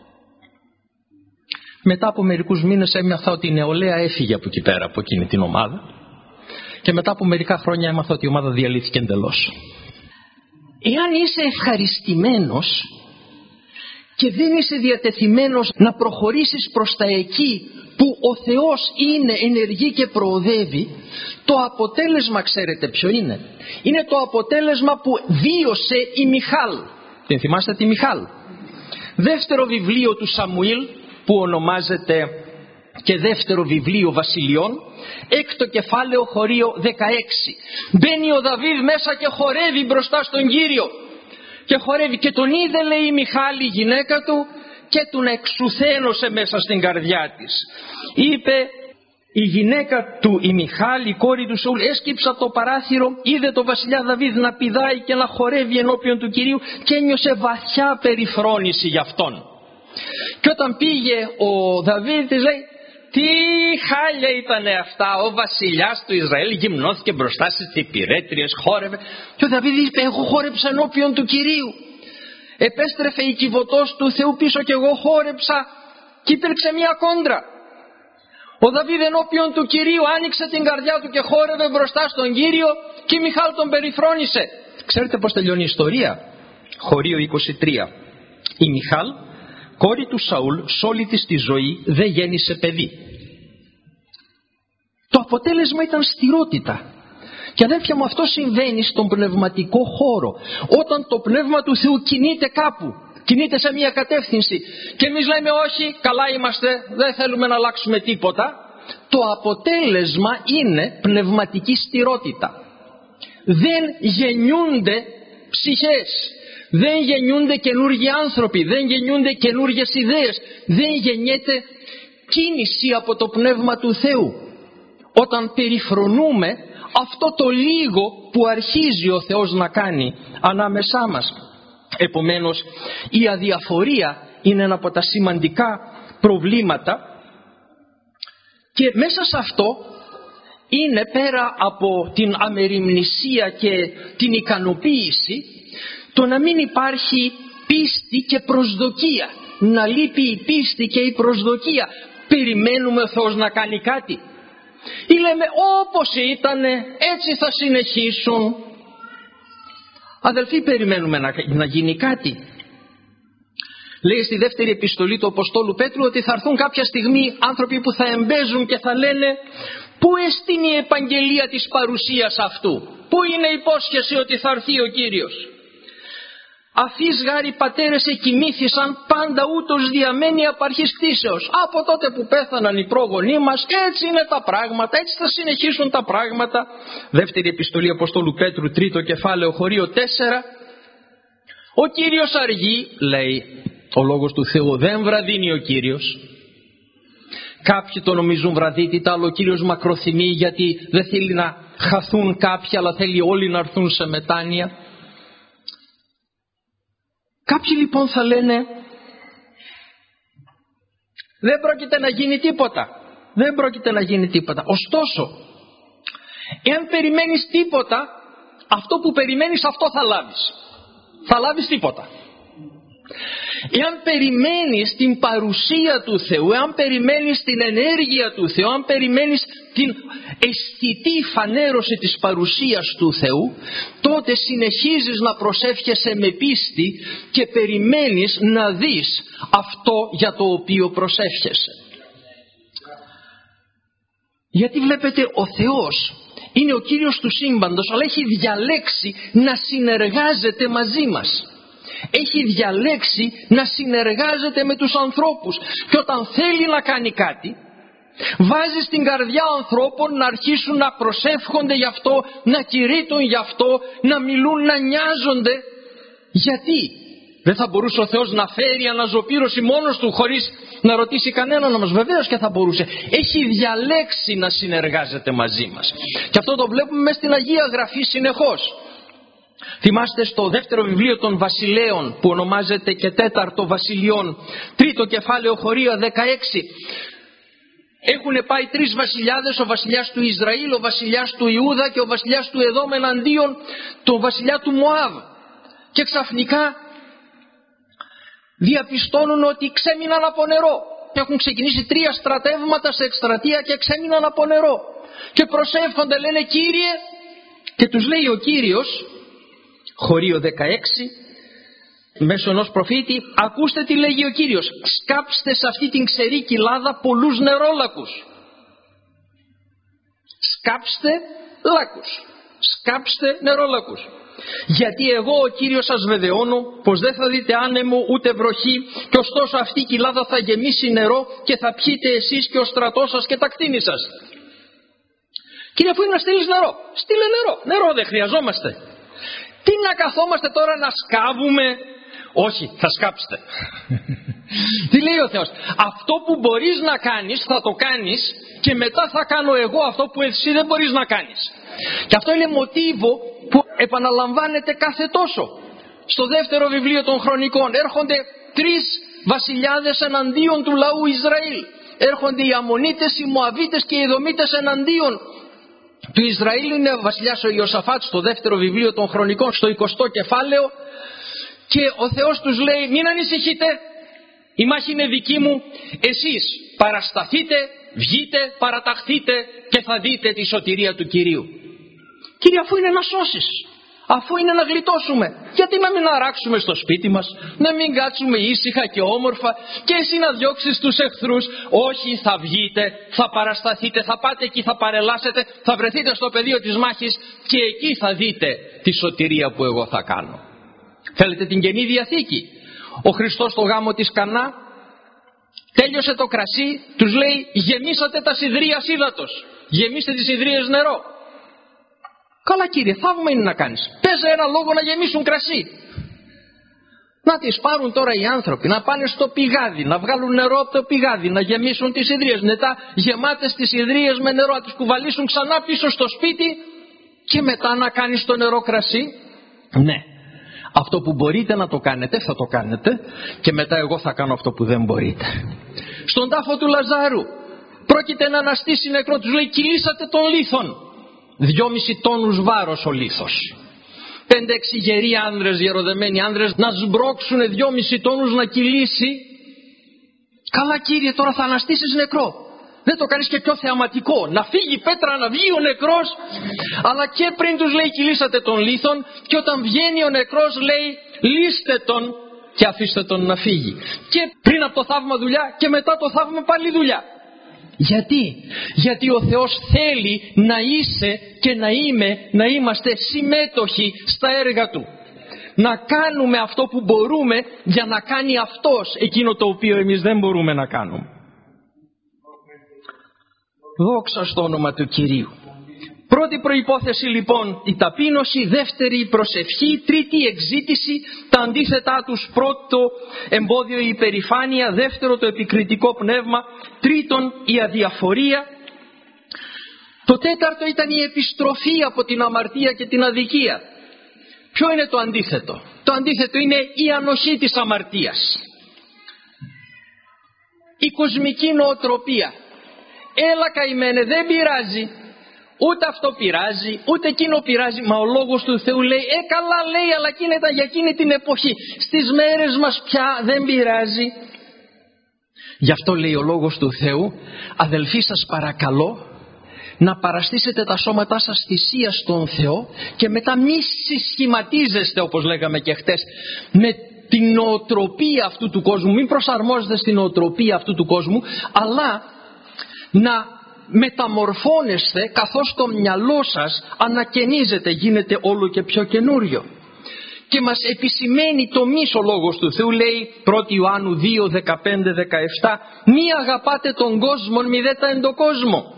Μετά από μερικούς μήνες έμαθα ότι η νεολαία έφυγε από εκεί πέρα, από εκείνη την ομάδα. Και μετά από μερικά χρόνια έμαθα ότι η ομάδα διαλύθηκε εντελώς. Εάν είσαι ευχαριστημένος και δεν είσαι διατεθειμένος να προχωρήσεις προς τα εκεί που ο Θεός είναι, ενεργεί και προοδεύει, το αποτέλεσμα ξέρετε ποιο είναι? Είναι το αποτέλεσμα που βίωσε η Μιχάλ. Την θυμάστε τη Μιχάλ? Δεύτερο βιβλίο του Σαμουήλ, που ονομάζεται και δεύτερο βιβλίο Βασιλειών, έκτο κεφάλαιο, χωρίο 16. Μπαίνει ο Δαβίδ μέσα και χορεύει μπροστά στον Κύριο. Και χορεύει και τον είδε, λέει, η Μιχάλ, η γυναίκα του, και τον εξουθένωσε μέσα στην καρδιά της. Είπε η γυναίκα του, η Μιχάλ, η κόρη του Σαούλ, έσκυψε από το παράθυρο, είδε το βασιλιά Δαβίδ να πηδάει και να χορεύει ενώπιον του Κυρίου και ένιωσε βαθιά περιφρόνηση γι' αυτόν. Και όταν πήγε ο Δαβίδ της λέει, τι χάλια ήτανε αυτά, ο βασιλιάς του Ισραήλ γυμνώθηκε μπροστά στις υπηρέτριες, χόρευε. Και ο Δαβίδ είπε, εγώ χόρεψα ενώπιον του Κυρίου. Επέστρεφε η κυβωτός του Θεού πίσω και εγώ χόρεψα, και υπήρξε μια κόντρα. Ο Δαβίδ ενώπιον του Κυρίου άνοιξε την καρδιά του και χόρευε μπροστά στον Κύριο, και η Μιχάλ τον περιφρόνησε. Ξέρετε πως τελειώνει η ιστορία? Χωρίο 23. Η Μιχάλ, κόρη του Σαούλ, σ' όλη της τη ζωή δεν γέννησε παιδί. Το αποτέλεσμα ήταν στηρότητα. Και αδέρφια μου, αυτό συμβαίνει στον πνευματικό χώρο. Όταν το Πνεύμα του Θεού κινείται κάπου, κινείται σε μια κατεύθυνση, και εμείς λέμε όχι, καλά είμαστε, δεν θέλουμε να αλλάξουμε τίποτα, το αποτέλεσμα είναι πνευματική στηρότητα. Δεν γεννιούνται ψυχές, δεν γεννιούνται καινούργιοι άνθρωποι, δεν γεννιούνται καινούργιες ιδέες, δεν γεννιέται κίνηση από το Πνεύμα του Θεού. Όταν περιφρονούμε αυτό το λίγο που αρχίζει ο Θεός να κάνει ανάμεσά μας. Επομένως, η αδιαφορία είναι ένα από τα σημαντικά προβλήματα, και μέσα σε αυτό είναι, πέρα από την αμεριμνησία και την ικανοποίηση, το να μην υπάρχει πίστη και προσδοκία. Να λείπει η πίστη και η προσδοκία. Περιμένουμε ο Θεός να κάνει κάτι, ή λέμε όπως ήτανε έτσι θα συνεχίσουν? Αδελφοί, περιμένουμε να γίνει κάτι? Λέει στη δεύτερη επιστολή του Αποστόλου Πέτρου ότι θα έρθουν κάποια στιγμή άνθρωποι που θα εμπέζουν και θα λένε, πού εστίνει η επαγγελία της παρουσίας αυτού? Πού είναι η υπόσχεση ότι θα έρθει ο Κύριος? Αφείς γάροι πατέρες εκοιμήθησαν, πάντα ούτως διαμένει απ' αρχής κτήσεως. Από τότε που πέθαναν οι πρόγονοί μας, έτσι είναι τα πράγματα, έτσι θα συνεχίσουν τα πράγματα. Δεύτερη επιστολή Αποστόλου Πέτρου, τρίτο κεφάλαιο, χωρίο 4. Ο Κύριος αργεί, λέει ο λόγος του Θεού, δεν βραδύνει ο Κύριος. Κάποιοι το νομίζουν βραδύτητα, αλλά ο Κύριος μακροθυμεί, γιατί δεν θέλει να χαθούν κάποιοι, αλλά θέλει όλοι να έρθουν σε μετάνοια. Κάποιοι λοιπόν θα λένε, δεν πρόκειται να γίνει τίποτα. Δεν πρόκειται να γίνει τίποτα. Ωστόσο, εάν περιμένεις τίποτα, αυτό που περιμένεις αυτό θα λάβεις. Θα λάβεις τίποτα. Εάν περιμένεις την παρουσία του Θεού, εάν περιμένεις την ενέργεια του Θεού, αν περιμένεις την αισθητή φανέρωση της παρουσίας του Θεού, τότε συνεχίζεις να προσεύχεσαι με πίστη και περιμένεις να δεις αυτό για το οποίο προσεύχεσαι. Γιατί βλέπετε, ο Θεός είναι ο Κύριος του σύμπαντος, αλλά έχει διαλέξει να συνεργάζεται μαζί μας. Έχει διαλέξει να συνεργάζεται με τους ανθρώπους, και όταν θέλει να κάνει κάτι, βάζει στην καρδιά ανθρώπων να αρχίσουν να προσεύχονται γι' αυτό, να κηρύττουν γι' αυτό, να μιλούν, να νοιάζονται. Γιατί δεν θα μπορούσε ο Θεός να φέρει αναζωπήρωση μόνος του χωρίς να ρωτήσει κανέναν μας? Βεβαίως και θα μπορούσε. Έχει διαλέξει να συνεργάζεται μαζί μας, και αυτό το βλέπουμε μέσα στην Αγία Γραφή συνεχώς. Θυμάστε στο δεύτερο βιβλίο των Βασιλέων, που ονομάζεται και τέταρτο Βασιλειών, τρίτο κεφάλαιο, χωρία 16. Έχουν πάει τρεις βασιλιάδες, ο βασιλιάς του Ισραήλ, ο βασιλιάς του Ιούδα και ο βασιλιάς του Εδώμ, εναντίον τον βασιλιά του Μωάβ. Και ξαφνικά διαπιστώνουν ότι ξέμειναν από νερό. Έχουν ξεκινήσει 3 στρατεύματα σε εκστρατεία και ξέμειναν από νερό. Και προσεύχονται, λένε, Κύριε, και τους λέει ο Κύριος, χωρίο 16, μέσω ενός προφήτη, ακούστε τι λέγει ο Κύριος: σκάψτε σε αυτή την ξερή κοιλάδα πολλούς νερόλακους. Σκάψτε λάκους, σκάψτε νερόλακους. Γιατί εγώ ο Κύριος σας βεβαιώνω πως δεν θα δείτε άνεμο ούτε βροχή, και ωστόσο αυτή η κοιλάδα θα γεμίσει νερό και θα πιείτε εσείς και ο στρατός σας και τα κτήνη σας. Κύριε, αφού είναι να στείλεις νερό, στείλε νερό. Νερό δεν χρειαζόμαστε. Τι να καθόμαστε τώρα να σκάβουμε? Όχι, θα σκάψετε. Τι λέει ο Θεός? Αυτό που μπορείς να κάνεις θα το κάνεις, και μετά θα κάνω εγώ αυτό που εσύ δεν μπορείς να κάνεις. Και αυτό είναι μοτίβο που επαναλαμβάνεται κάθε τόσο. Στο δεύτερο βιβλίο των Χρονικών έρχονται 3 βασιλιάδες εναντίον του λαού Ισραήλ. Έρχονται οι Αμμονίτες, οι Μωαβίτες και οι Εδωμίτες εναντίον του Ισραήλ. Είναι ο βασιλιάς ο Ιωσαφάτ στο δεύτερο βιβλίο των Χρονικών, στο 20ο κεφάλαιο, και ο Θεός τους λέει: μην ανησυχείτε, η μάχη είναι δική μου, εσείς παρασταθείτε, βγείτε, παραταχθείτε και θα δείτε τη σωτηρία του Κυρίου. Κύριε, αφού είναι να σώσεις, αφού είναι να γλιτώσουμε, γιατί να μην αράξουμε στο σπίτι μας, να μην κάτσουμε ήσυχα και όμορφα και εσύ να διώξεις τους εχθρούς? Όχι, θα βγείτε, θα παρασταθείτε, θα πάτε εκεί, θα παρελάσετε, θα βρεθείτε στο πεδίο της μάχης και εκεί θα δείτε τη σωτηρία που εγώ θα κάνω. Θέλετε την Καινή Διαθήκη? Ο Χριστός στο γάμο της Κανά τέλειωσε το κρασί, τους λέει: γεμίσατε τα σιδρία ύδατος, γεμίστε τις σιδρίες νερό. Καλά, Κύριε, θαύμα είναι να κάνεις. Πες ένα λόγο να γεμίσουν κρασί. Να τις πάρουν τώρα οι άνθρωποι, να πάνε στο πηγάδι, να βγάλουν νερό από το πηγάδι, να γεμίσουν τις σιδρίες. Μετά γεμάτες τις σιδρίες με νερό, να τις κουβαλήσουν ξανά πίσω στο σπίτι και μετά να κάνεις το νερό κρασί. Ναι, αυτό που μπορείτε να το κάνετε θα το κάνετε, και μετά εγώ θα κάνω αυτό που δεν μπορείτε. Στον τάφο του Λαζάρου πρόκειται να αναστήσει νεκρό, τους λέει: κυλήσατε τον λίθον. 2,5 τόνους βάρος ο λίθος. 5-6 γεροί άνδρες, γεροδεμένοι άνδρες, να σμπρώξουν 2,5 τόνους να κυλήσει. Καλά, Κύριε, τώρα θα αναστήσεις νεκρό. Δεν το κάνεις και πιο θεαματικό? Να φύγει η πέτρα, να βγει ο νεκρός? Αλλά και πριν τους λέει: κυλήσατε τον λίθον, και όταν βγαίνει ο νεκρός λέει: λύστε τον και αφήστε τον να φύγει. Και πριν από το θαύμα δουλειά και μετά το θαύμα πάλι δουλειά. Γιατί ο Θεός θέλει να είσαι και να είμαστε συμμέτοχοι στα έργα Του. Να κάνουμε αυτό που μπορούμε για να κάνει Αυτός εκείνο το οποίο εμείς δεν μπορούμε να κάνουμε. Δόξα στο όνομα του Κυρίου. Πρώτη προϋπόθεση λοιπόν η ταπείνωση, δεύτερη η προσευχή, τρίτη η εξζήτηση, τα αντίθετά τους, πρώτο εμπόδιο η υπερηφάνεια, δεύτερο το επικριτικό πνεύμα, τρίτον η αδιαφορία. Το τέταρτο ήταν η επιστροφή από την αμαρτία και την αδικία. Ποιο είναι το αντίθετο? Το αντίθετο είναι η ανοχή της αμαρτίας. Η κοσμική νοοτροπία. Έλα καημένε, δεν πειράζει. Ούτε αυτό πειράζει, ούτε εκείνο πειράζει. Μα ο λόγος του Θεού λέει: καλά λέει, αλλά εκείνη ήταν για εκείνη την εποχή. Στις μέρες μας πια δεν πειράζει. Γι' αυτό λέει ο λόγος του Θεού: αδελφοί, σας παρακαλώ να παραστήσετε τα σώματά σας θυσία στον Θεό, και μετά μη συσχηματίζεστε, όπως λέγαμε και χτες, με την νοοτροπία αυτού του κόσμου. Μην προσαρμόζεστε στην νοοτροπία αυτού του κόσμου, αλλά να μεταμορφώνεστε καθώς το μυαλό σας ανακαινίζεται, γίνεται όλο και πιο καινούριο. Και μας επισημαίνει το μίσο λόγος του Θεού, λέει 1 Ιωάννου 2, 15-17: μη αγαπάτε τον κόσμο, μη δε τα εν το κόσμο.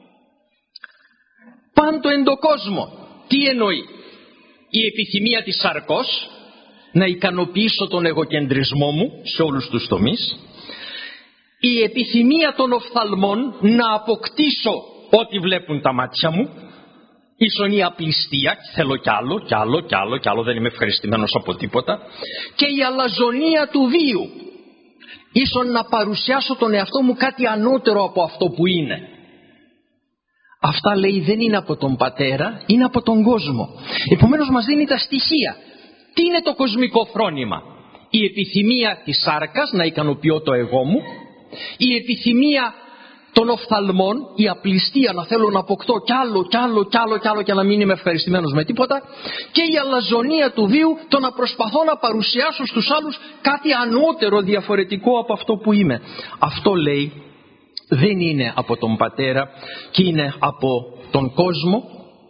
Πάντο εν το κόσμο. Τι εννοεί? Η επιθυμία της σαρκός, να ικανοποιήσω τον εγωκεντρισμό μου σε όλους τους τομείς. Η επιθυμία των οφθαλμών, να αποκτήσω ό,τι βλέπουν τα μάτια μου. Ίσον η απληστία, θέλω κι άλλο, κι άλλο, κι άλλο, κι άλλο, δεν είμαι ευχαριστημένος από τίποτα. Και η αλαζονία του βίου. Ίσον να παρουσιάσω τον εαυτό μου κάτι ανώτερο από αυτό που είναι. Αυτά, λέει, δεν είναι από τον Πατέρα, είναι από τον κόσμο. Επομένως μας δίνει τα στοιχεία. Τι είναι το κοσμικό φρόνημα? Η επιθυμία της σάρκας, να ικανοποιώ το εγώ μου. Η επιθυμία των οφθαλμών, η απληστία, να θέλω να αποκτώ κι άλλο και να μην είμαι ευχαριστημένος με τίποτα, και η αλαζονία του βίου, το να προσπαθώ να παρουσιάσω στους άλλους κάτι ανώτερο, διαφορετικό από αυτό που είμαι. Αυτό, λέει, δεν είναι από τον Πατέρα και είναι από τον κόσμο.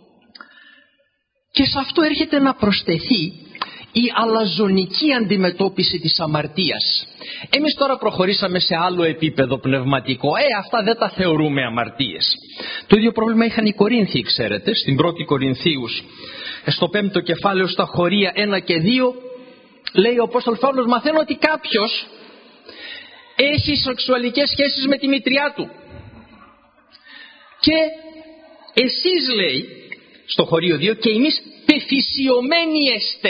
Και σε αυτό έρχεται να προσθεθεί η αλαζονική αντιμετώπιση της αμαρτίας. Εμείς τώρα προχωρήσαμε σε άλλο επίπεδο πνευματικό. Αυτά δεν τα θεωρούμε αμαρτίες. Το ίδιο πρόβλημα είχαν οι Κορίνθιοι, ξέρετε, στην 1η Κορινθίους, στο 5ο κεφάλαιο, στα χωρία 1 και 2, λέει ο Απόστολος Παύλος: μαθαίνω ότι κάποιος έχει σεξουαλικές σχέσεις με τη μητριά του. Και εσείς, λέει, στο χωρίο 2, και εμείς πεφυσιωμένοι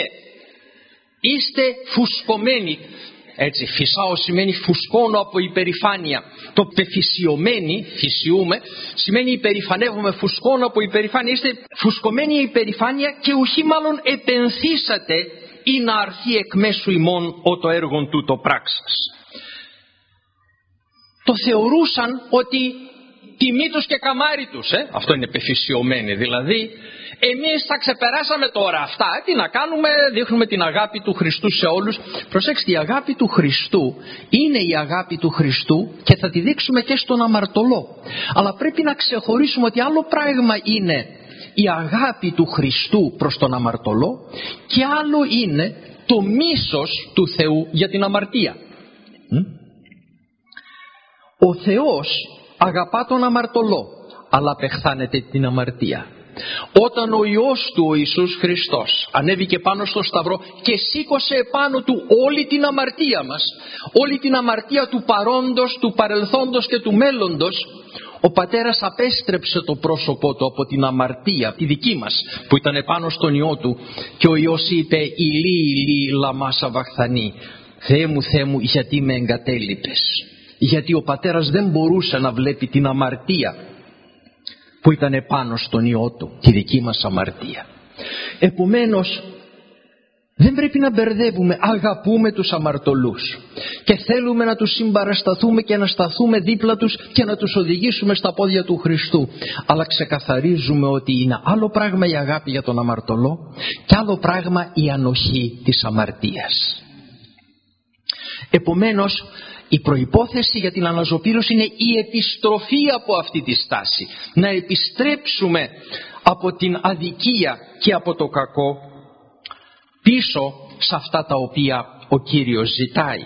είστε φουσκωμένοι. Έτσι, φυσάω σημαίνει φουσκώνω από υπερηφάνεια. Το πεφυσιωμένοι, φυσιούμε, σημαίνει υπερηφανεύομαι, φουσκώνω από υπερηφάνεια. Είστε φουσκωμένοι υπερηφάνεια και ουχή μάλλον επενθήσατε ή να αρθεί εκ μέσου ημών ο το έργον τούτο πράξας. Το θεωρούσαν ότι τιμή τους και καμάρι τους, αυτό είναι πεφυσιωμένοι, δηλαδή εμείς τα ξεπεράσαμε τώρα αυτά, τι να κάνουμε, δείχνουμε την αγάπη του Χριστού σε όλους. Προσέξτε, η αγάπη του Χριστού είναι η αγάπη του Χριστού και θα τη δείξουμε και στον αμαρτωλό. Αλλά πρέπει να ξεχωρίσουμε ότι άλλο πράγμα είναι η αγάπη του Χριστού προς τον αμαρτωλό και άλλο είναι το μίσος του Θεού για την αμαρτία. Ο Θεός αγαπά τον αμαρτωλό, αλλά απεχθάνεται την αμαρτία. Όταν ο Υιός του, ο Ιησούς Χριστός, ανέβηκε πάνω στο Σταυρό και σήκωσε επάνω του όλη την αμαρτία μας, όλη την αμαρτία του παρόντος, του παρελθόντος και του μέλλοντος, ο Πατέρας απέστρεψε το πρόσωπό του από την αμαρτία, τη δική μας, που ήταν επάνω στον Υιό του, και ο Υιός είπε: ηλί λαμά σαβαχθανή, Θεέ μου γιατί με εγκατέλειπες. Γιατί ο Πατέρας δεν μπορούσε να βλέπει την αμαρτία που ήταν επάνω στον Υιό του, τη δική μας αμαρτία. Επομένως, δεν πρέπει να μπερδεύουμε. Αγαπούμε τους αμαρτωλούς και θέλουμε να τους συμπαρασταθούμε και να σταθούμε δίπλα τους και να τους οδηγήσουμε στα πόδια του Χριστού. Αλλά ξεκαθαρίζουμε ότι είναι άλλο πράγμα η αγάπη για τον αμαρτωλό και άλλο πράγμα η ανοχή της αμαρτίας. Επομένως, η προϋπόθεση για την αναζωπήρωση είναι η επιστροφή από αυτή τη στάση. Να επιστρέψουμε από την αδικία και από το κακό πίσω σε αυτά τα οποία ο Κύριος ζητάει.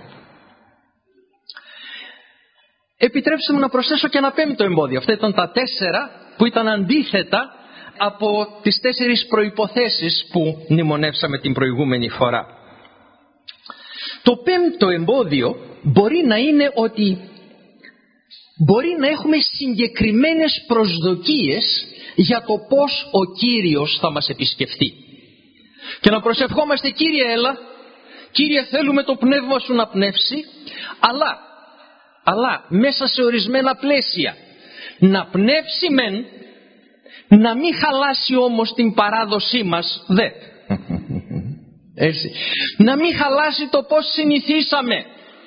Επιτρέψτε μου να προσθέσω και ένα πέμπτο εμπόδιο. Αυτά ήταν τα 4 που ήταν αντίθετα από τις 4 προϋποθέσεις που μνημονεύσαμε την προηγούμενη φορά. Το πέμπτο εμπόδιο μπορεί να είναι ότι μπορεί να έχουμε συγκεκριμένες προσδοκίες για το πώς ο Κύριος θα μας επισκεφτεί. Και να προσευχόμαστε: Κύριε έλα, Κύριε θέλουμε το πνεύμα σου να πνεύσει, αλλά μέσα σε ορισμένα πλαίσια. Να πνεύσει μεν, να μην χαλάσει όμως την παράδοσή μας δε. Έτσι. Να μην χαλάσει το πώς συνηθίσαμε.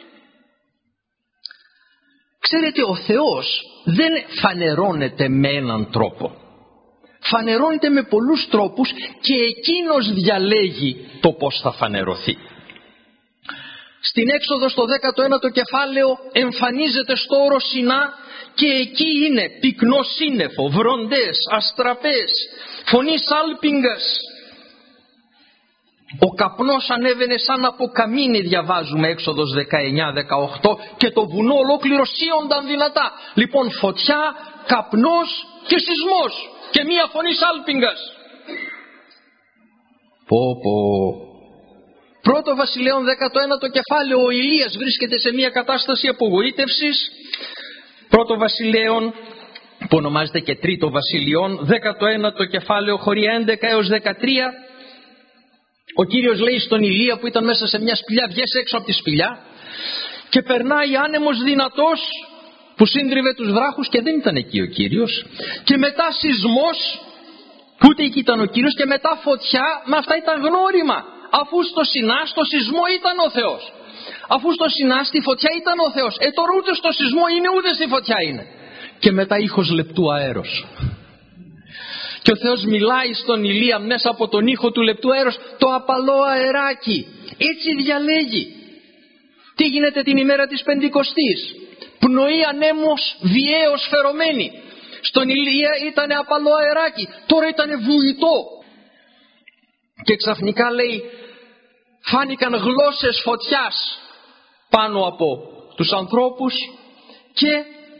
Ξέρετε, ο Θεός δεν φανερώνεται με έναν τρόπο. Φανερώνεται με πολλούς τρόπους και Εκείνος διαλέγει το πώς θα φανερωθεί. Στην Έξοδο στο 19ο κεφάλαιο εμφανίζεται στο όρο Σινά και εκεί είναι πυκνό σύννεφο, βροντές, αστραπές, φωνή σάλπιγγας. Ο καπνός ανέβαινε σαν από καμίνι, διαβάζουμε Έξοδος 19-18, και το βουνό ολόκληρο σύονταν δυνατά. Λοιπόν, φωτιά, καπνός και σεισμός και μία φωνή σάλπιγγας. Πρώτο Βασιλέων 19ο κεφάλαιο, ο Ηλίας βρίσκεται σε μία κατάσταση απογοήτευσης. Πρώτο Βασιλέων, που ονομάζεται και Τρίτο Βασιλειών, 19ο κεφάλαιο, χωρία 11 έως 13. Ο Κύριος λέει στον Ηλία που ήταν μέσα σε μια σπηλιά: βγες έξω από τη σπηλιά. Και περνάει άνεμος δυνατός που σύντριβε τους βράχους και δεν ήταν εκεί ο Κύριος. Και μετά σεισμός, ούτε εκεί ήταν ο Κύριος. Και μετά φωτιά, με αυτά ήταν γνώριμα. Αφού στο Σινά, στο σεισμό ήταν ο Θεός. Αφού στο Σινά, στη φωτιά ήταν ο Θεός. Τώρα ούτε στο σεισμό είναι, ούτε στη φωτιά είναι. και μετά ήχος λεπτού αέρος. Και ο Θεός μιλάει στον Ηλία μέσα από τον ήχο του λεπτού αέρος, το απαλό αεράκι. Έτσι διαλέγει. Τι γίνεται την ημέρα της Πεντηκοστής? Πνοή ανέμος βιαίος φερωμένη. Στον Ηλία ήταν απαλό αεράκι, τώρα ήταν βουητό. Και ξαφνικά λέει, φάνηκαν γλώσσες φωτιάς πάνω από τους ανθρώπους και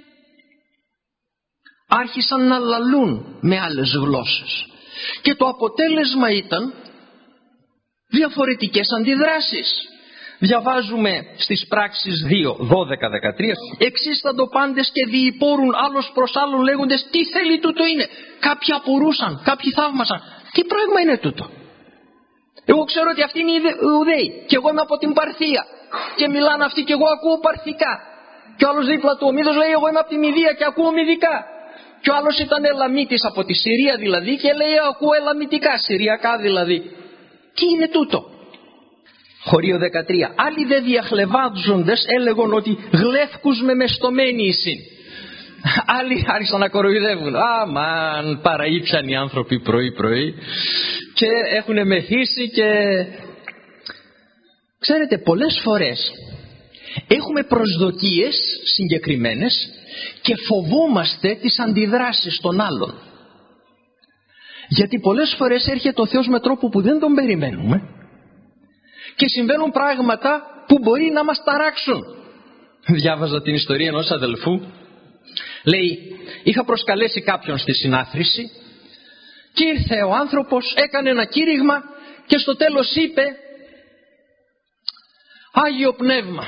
άρχισαν να λαλούν με άλλες γλώσσες. Και το αποτέλεσμα ήταν διαφορετικές αντιδράσεις. Διαβάζουμε στις πράξεις 2, 12-13. Εξίσταντο πάντες και διυπόρουν άλλος προς άλλον λέγοντες, τι θέλει τούτο είναι? Κάποιοι απορούσαν, κάποιοι θαύμασαν. Τι πράγμα είναι τούτο? Εγώ ξέρω ότι αυτοί είναι οι Ιουδαίοι και εγώ είμαι από την Παρθία και μιλάνε αυτοί και εγώ ακούω παρθικά. Και ο άλλος δίπλα του ο Μίδος λέει, εγώ είμαι από τη Μηδία και ακούω μηδικά. Και ο άλλος ήταν Ελαμίτης από τη Συρία δηλαδή και λέει, ακούω ελαμιτικά, συριακά δηλαδή. Τι είναι τούτο? Χωρίο 13. Άλλοι δε διαχλεβάζοντες έλεγαν ότι γλεύκους με μεστομένοι εισήν. Άλλοι άρχισαν να κοροϊδεύουν. Αμάν, παραήψαν οι άνθρωποι πρωί και έχουν μεθύσει. Και ξέρετε, πολλές φορές έχουμε προσδοκίες συγκεκριμένες και φοβόμαστε τις αντιδράσεις των άλλων. Γιατί πολλές φορές έρχεται ο Θεός με τρόπο που δεν τον περιμένουμε και συμβαίνουν πράγματα που μπορεί να μας ταράξουν. Διάβαζα την ιστορία ενός αδελφού. Λέει, είχα προσκαλέσει κάποιον στη συνάθρηση και ήρθε ο άνθρωπος, έκανε ένα κήρυγμα και στο τέλος είπε, Άγιο Πνεύμα,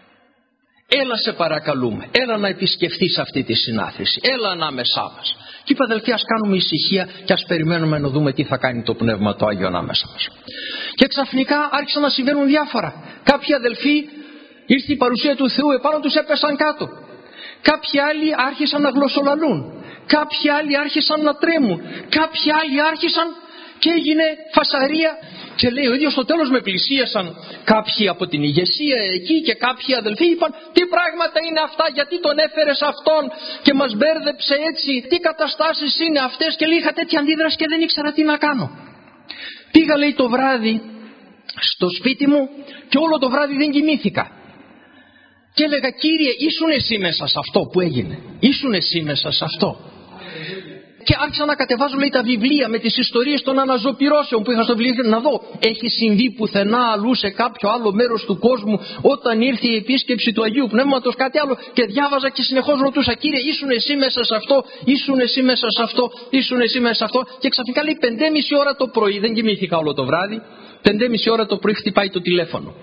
έλα σε παρακαλούμε, έλα να επισκεφθείς αυτή τη συνάθρηση, έλα ανάμεσά μας. Και είπα, αδελφοί, ας κάνουμε ησυχία και ας περιμένουμε να δούμε τι θα κάνει το Πνεύμα το Άγιο ανάμεσα μας. Και ξαφνικά άρχισαν να συμβαίνουν διάφορα. Κάποιοι αδελφοί, ήρθε η παρουσία του Θεού, επάνω τους έπεσαν κάτω. Κάποιοι άλλοι άρχισαν να γλωσσολαλούν. Κάποιοι άλλοι άρχισαν να τρέμουν. Κάποιοι άλλοι άρχισαν και έγινε φασαρία. Και λέει ο ίδιος στο τέλος με πλησίασαν κάποιοι από την ηγεσία εκεί και κάποιοι αδελφοί είπαν, τι πράγματα είναι αυτά, γιατί τον έφερες αυτόν και μας μπέρδεψε έτσι, τι καταστάσεις είναι αυτές? Και λέει, είχα τέτοια αντίδραση και δεν ήξερα τι να κάνω. Πήγα, λέει, το βράδυ στο σπίτι μου και όλο το βράδυ δεν κοιμήθηκα. Και έλεγα, Κύριε, ήσουν εσύ μέσα σε αυτό που έγινε? Ήσουν εσύ μέσα σε αυτό? Και άρχισα να κατεβάζω, λέει, τα βιβλία με τις ιστορίες των αναζωπυρώσεων που είχα στο βιβλίο να δω. Έχει συμβεί πουθενά αλλού σε κάποιο άλλο μέρος του κόσμου όταν ήρθε η επίσκεψη του Αγίου Πνεύματος, κάτι άλλο? Και διάβαζα και συνεχώς ρωτούσα, Κύριε, ήσουν εσύ μέσα σε αυτό? Ήσουν εσύ μέσα σε αυτό? Ήσουν εσύ μέσα σε αυτό? Και ξαφνικά, λέει, 5:30 ώρα το πρωί, δεν κοιμήθηκα όλο το βράδυ, 5:30 ώρα το πρωί χτυπάει το τηλέφωνο.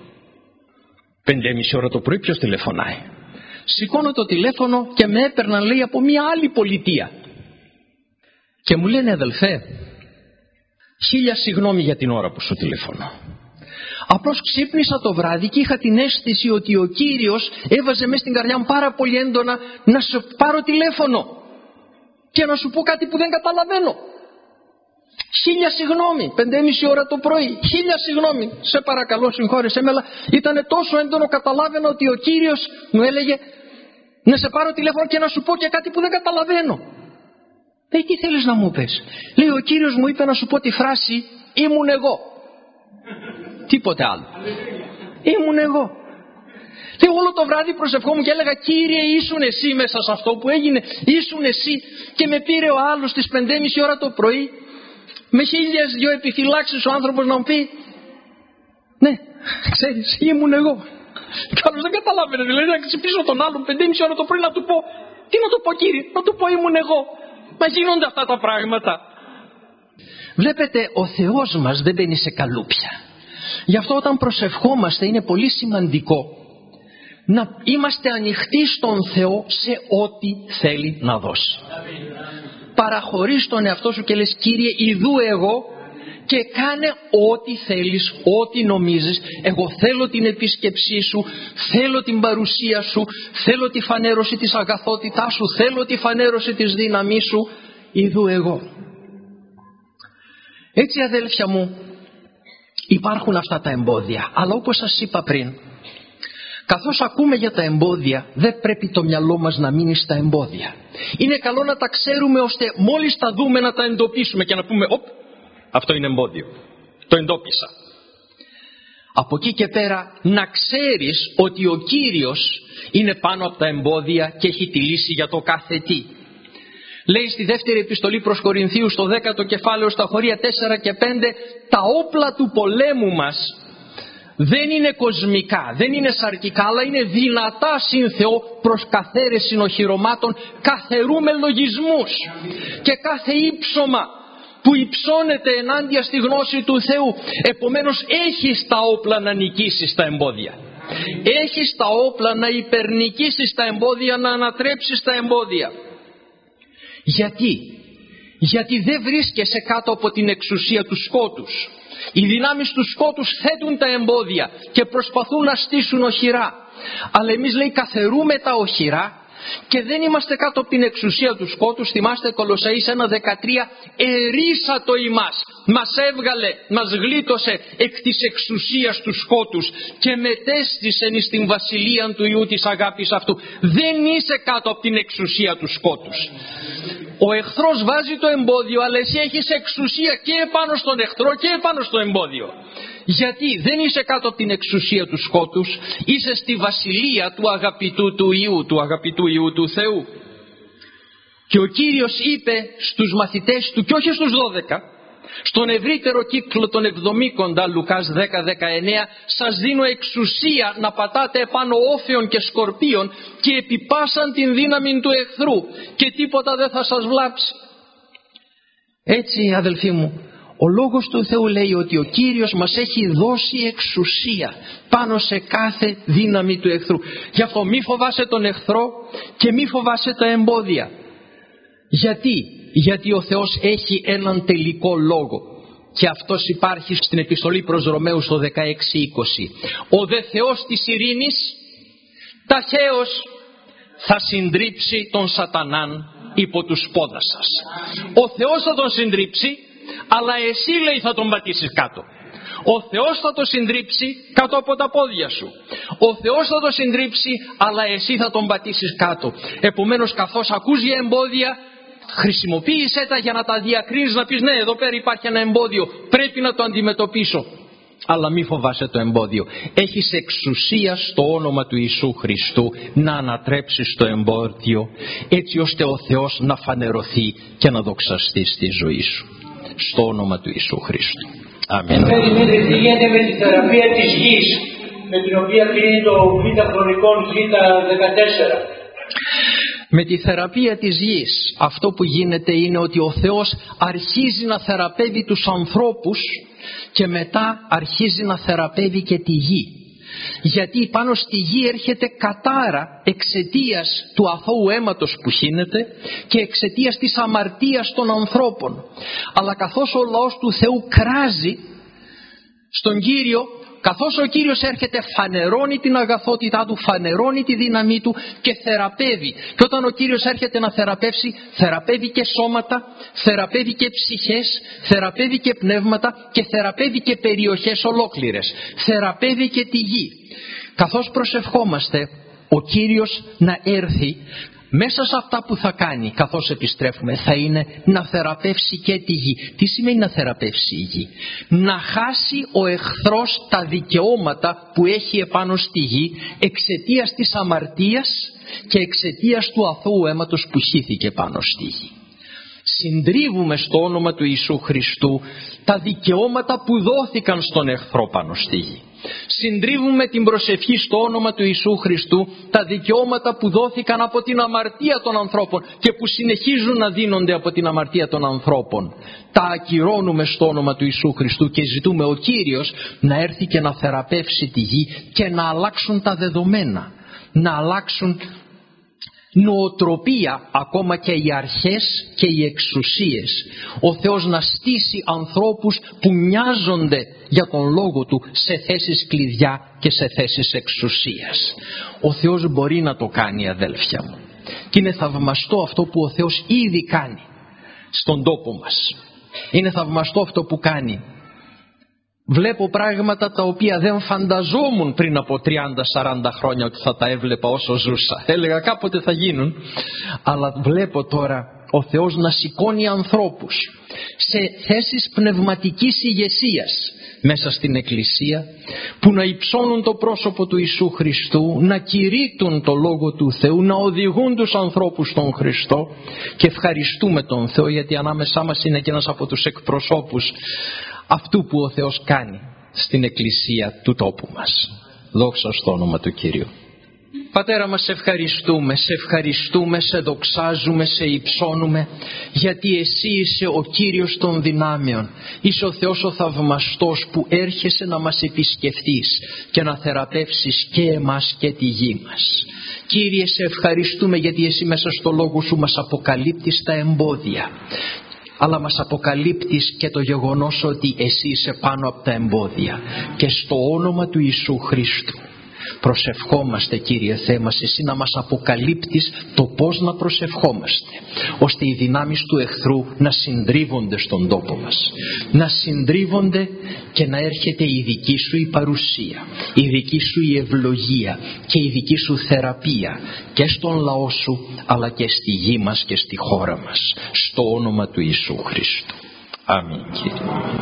5:30 ώρα το πρωί ποιος τηλεφωνάει? Σηκώνω το τηλέφωνο και με έπαιρναν, λέει, από μια άλλη πολιτεία. Και μου λένε, αδελφέ, 1000 συγγνώμη για την ώρα που σου τηλεφωνώ. Απλώς ξύπνησα το βράδυ και είχα την αίσθηση ότι ο Κύριος έβαζε μέσα στην καρδιά μου πάρα πολύ έντονα να σου πάρω τηλέφωνο και να σου πω κάτι που δεν καταλαβαίνω. 1000 συγγνώμη, 5:30 ώρα το πρωί, 1000 συγγνώμη, σε παρακαλώ συγχώρεσέ με, αλλά ήταν τόσο έντονο, καταλάβαινα ότι ο Κύριος μου έλεγε να σε πάρω τηλέφωνο και να σου πω και κάτι που δεν καταλαβαίνω. Λέει, τι θέλεις να μου πες? Λέει, ο Κύριος μου είπε να σου πω τη φράση ήμουν εγώ. Τίποτε άλλο. Ήμουν εγώ. Λέει, όλο το βράδυ προσευχόμουν και έλεγα, Κύριε, ήσουν εσύ μέσα σε αυτό που έγινε? Ήσουν εσύ? Και με πήρε ο άλλος στις 5:30 ώρα το πρωί με 1002 επιφυλάξεις ο άνθρωπος να μου πει, ναι, ξέρεις, ήμουν εγώ. Και άλλος δεν καταλάβαινε, δηλαδή να ξυπνήσω τον άλλον 5:30 ώρα το πρωί να του πω, τι να του πω, Κύριε? Να του πω ήμουν εγώ? Μα γίνονται αυτά τα πράγματα. Βλέπετε, ο Θεός μας δεν μπαίνει σε καλούπια. Γι' αυτό όταν προσευχόμαστε είναι πολύ σημαντικό να είμαστε ανοιχτοί στον Θεό σε ό,τι θέλει να δώσει. Παραχωρείς τον εαυτό σου και λες, Κύριε, ιδού εγώ και κάνε ό,τι θέλεις, ό,τι νομίζεις. Εγώ θέλω την επίσκεψή σου, θέλω την παρουσία σου, θέλω τη φανέρωση της αγαθότητάς σου, θέλω τη φανέρωση της δύναμής σου, ιδού εγώ. Έτσι, αδέλφια μου, υπάρχουν αυτά τα εμπόδια, αλλά όπως σας είπα πριν, Καθώς ακούμε για τα εμπόδια, δεν πρέπει το μυαλό μας να μείνει στα εμπόδια. Είναι καλό να τα ξέρουμε, ώστε μόλις τα δούμε να τα εντοπίσουμε και να πούμε «Οπ, αυτό είναι εμπόδιο, το εντόπισα». Από εκεί και πέρα να ξέρεις ότι ο Κύριος είναι πάνω από τα εμπόδια και έχει τη λύση για το κάθε τι. Λέει στη δεύτερη επιστολή προς Κορινθίους στο 10ο κεφάλαιο στα χωρία 4 και 5, τα όπλα του πολέμου μας δεν είναι κοσμικά, δεν είναι σαρκικά, αλλά είναι δυνατά συν Θεό προς καθαίρεση οχυρωμάτων, καθαιρούμε λογισμούς και κάθε ύψωμα που υψώνεται ενάντια στη γνώση του Θεού. Επομένως έχεις τα όπλα να νικήσεις τα εμπόδια. Έχεις τα όπλα να υπερνικήσεις τα εμπόδια, να ανατρέψεις τα εμπόδια. Γιατί δεν βρίσκεσαι κάτω από την εξουσία του σκότους. Οι δυνάμεις του σκότους θέτουν τα εμπόδια και προσπαθούν να στήσουν οχυρά. Αλλά εμείς, λέει, καθαιρούμε τα οχυρά και δεν είμαστε κάτω από την εξουσία του σκότους. Θυμάστε Κολοσσαείς 1:13, ερίσατο ημάς, μας έβγαλε, μας γλίτωσε εκ της εξουσίας του σκότους και μετέστησεν εις την βασιλεία του Υιού της αγάπης αυτού. Δεν είσαι κάτω από την εξουσία του σκότους. Ο εχθρός βάζει το εμπόδιο, αλλά εσύ έχεις εξουσία και επάνω στον εχθρό και επάνω στο εμπόδιο. Γιατί δεν είσαι κάτω από την εξουσία του σκότους, είσαι στη βασιλεία του αγαπητού του Υιού, του αγαπητού Υιού του Θεού. Και ο Κύριος είπε στους μαθητές του, και όχι στους 12, στον ευρύτερο κύκλο των 70, Λουκάς 10-19, σας δίνω εξουσία να πατάτε επάνω όφεων και σκορπίων και επιπάσαν την δύναμη του εχθρού και τίποτα δεν θα σας βλάψει. Έτσι, αδελφοί μου, ο Λόγος του Θεού λέει ότι ο Κύριος μας έχει δώσει εξουσία πάνω σε κάθε δύναμη του εχθρού. Γι' αυτό μη φοβάσαι τον εχθρό και μη φοβάσαι τα εμπόδια. Γιατί ο Θεός έχει έναν τελικό λόγο και αυτός υπάρχει στην επιστολή προς Ρωμαίους το 16-20. Ο δε Θεός της ειρήνης ταχαίως θα συντρίψει τον σατανάν υπό τους πόδας σας. Ο Θεός θα τον συντρίψει, αλλά εσύ, λέει, θα τον πατήσεις κάτω. Ο Θεός θα το συντρίψει κάτω από τα πόδια σου. Ο Θεός θα το συντρίψει, αλλά εσύ θα τον πατήσεις κάτω. Επομένως, καθώς ακούς για εμπόδια, χρησιμοποίησέ τα για να τα διακρίνεις, να πεις ναι, εδώ πέρα υπάρχει ένα εμπόδιο, πρέπει να το αντιμετωπίσω. Αλλά μη φοβάσαι το εμπόδιο. Έχεις εξουσία στο όνομα του Ιησού Χριστού να ανατρέψεις το εμπόδιο, έτσι ώστε ο Θεός να φανερωθεί και να δοξαστεί στη ζωή σου. Στο όνομα του Ιησού Χριστού. Αμήν. Τι γίνεται με τη θεραπεία της γης, με την οποία κλείνει το Β' Χρονικών Β' 14. Με τη θεραπεία της γης, αυτό που γίνεται είναι ότι ο Θεός αρχίζει να θεραπεύει τους ανθρώπους και μετά αρχίζει να θεραπεύει και τη γη. Γιατί πάνω στη γη έρχεται κατάρα εξαιτίας του αθώου αίματος που χύνεται και εξαιτίας της αμαρτίας των ανθρώπων. Αλλά καθώς ο λαός του Θεού κράζει στον Κύριο, καθώς ο Κύριος έρχεται, φανερώνει την αγαθότητά του, φανερώνει τη δύναμή του και θεραπεύει. Και όταν ο Κύριος έρχεται να θεραπεύσει, θεραπεύει και σώματα, θεραπεύει και ψυχές, θεραπεύει και πνεύματα και θεραπεύει και περιοχές ολόκληρες. Θεραπεύει και τη γη. Καθώς προσευχόμαστε ο Κύριος να έρθει, μέσα σε αυτά που θα κάνει καθώς επιστρέφουμε θα είναι να θεραπεύσει και τη γη. Τι σημαίνει να θεραπεύσει η γη? Να χάσει ο εχθρός τα δικαιώματα που έχει επάνω στη γη εξαιτίας της αμαρτίας και εξαιτίας του αθώου αίματος που χύθηκε πάνω στη γη. Συντρίβουμε στο όνομα του Ιησού Χριστού τα δικαιώματα που δόθηκαν στον εχθρό πάνω στη γη. Συντρίβουμε την προσευχή στο όνομα του Ιησού Χριστού τα δικαιώματα που δόθηκαν από την αμαρτία των ανθρώπων και που συνεχίζουν να δίνονται από την αμαρτία των ανθρώπων. Τα ακυρώνουμε στο όνομα του Ιησού Χριστού και ζητούμε ο Κύριος να έρθει και να θεραπεύσει τη γη και να αλλάξουν τα δεδομένα, να αλλάξουν νοοτροπία, ακόμα και οι αρχές και οι εξουσίες. Ο Θεός να στήσει ανθρώπους που μοιάζονται για τον λόγο Του σε θέσεις κλειδιά και σε θέσεις εξουσίας. Ο Θεός μπορεί να το κάνει, αδέλφια μου, και είναι θαυμαστό αυτό που ο Θεός ήδη κάνει στον τόπο μας. Είναι θαυμαστό αυτό που κάνει. Βλέπω πράγματα τα οποία δεν φανταζόμουν πριν από 30-40 χρόνια ότι θα τα έβλεπα όσο ζούσα. Έλεγα κάποτε θα γίνουν, αλλά βλέπω τώρα ο Θεός να σηκώνει ανθρώπους σε θέσεις πνευματικής ηγεσίας μέσα στην Εκκλησία, που να υψώνουν το πρόσωπο του Ιησού Χριστού, να κηρύττουν το Λόγο του Θεού, να οδηγούν τους ανθρώπους στον Χριστό. Και ευχαριστούμε τον Θεό, γιατί ανάμεσά μας είναι και ένας από τους εκπροσώπους αυτού που ο Θεός κάνει στην Εκκλησία του τόπου μας. Δόξα στο όνομα του Κυρίου. Πατέρα μας, σε ευχαριστούμε, σε δοξάζουμε, σε υψώνουμε, γιατί Εσύ είσαι ο Κύριος των δυνάμεων. Είσαι ο Θεός ο θαυμαστός που έρχεσαι να μας επισκεφτείς και να θεραπεύσεις και εμάς και τη γη μας. Κύριε, σε ευχαριστούμε γιατί Εσύ μέσα στο Λόγο Σου μας αποκαλύπτεις τα εμπόδια, αλλά μας αποκαλύπτεις και το γεγονός ότι Εσύ είσαι πάνω από τα εμπόδια. Και στο όνομα του Ιησού Χριστού προσευχόμαστε, Κύριε Θεέ μας, Εσύ να μας αποκαλύπτεις το πώς να προσευχόμαστε, ώστε οι δυνάμεις του εχθρού να συντρίβονται στον τόπο μας, να συντρίβονται και να έρχεται η δική Σου η παρουσία, η δική Σου η ευλογία και η δική Σου θεραπεία και στον λαό Σου, αλλά και στη γη μας και στη χώρα μας, στο όνομα του Ιησού Χριστού. Αμήν, Κύριε.